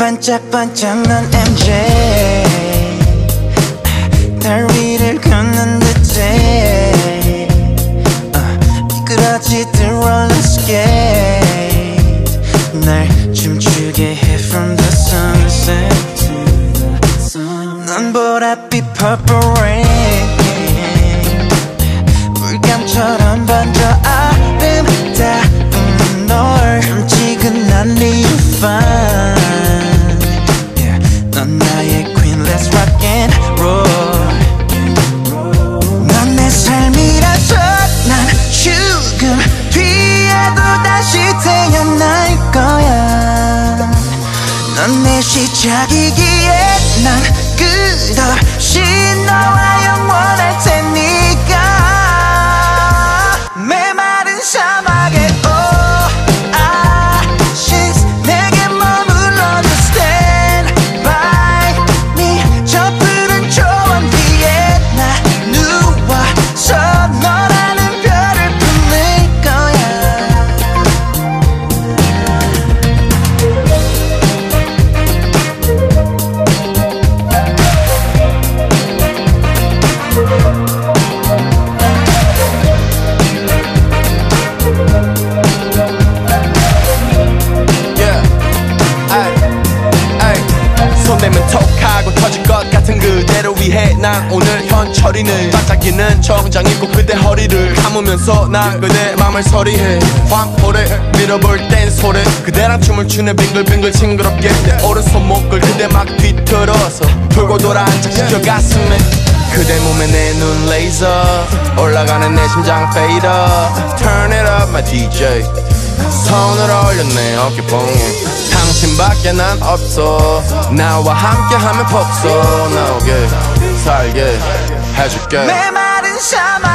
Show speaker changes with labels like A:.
A: 반짝반짝 넌 MJ 달 위를 걷는 듯해 미끄러지듯 roller skate 날 춤추게 해 from the sunset to the sun 넌 보랏빛 purple rain 물감처럼 번져 아름다운 널 흠지근한 you fine 넌 나의 queen let's rock and roll 넌 내 삶이라서 난 죽음 뒤에도 다시 태어날 거야 넌 내 시작이기에 난 끝없이 너와 영원할 테니까 메마른 사막에
B: 손대면 톡하고 터질 것 같은 그대를 위해 난 오늘 현철이는 반짝이는 정장 입고 그대 허리를 감으면서 난 그대 맘을 서리해 황홀해 밀어볼 땐 소리 그대랑 춤을 추네 빙글빙글 징그럽게 내 오른손목을 그대 막 뒤틀어서 돌고 돌아 안착시켜 가슴에 그대 몸에 내 눈 레이저 올라가는 내 심장 페이더 Turn it up my DJ 손을 올려 내 어깨뽕에 당신밖에 난 없어 나와 함께하면 폭소 나오게 살게 해줄게
A: 메마른 사막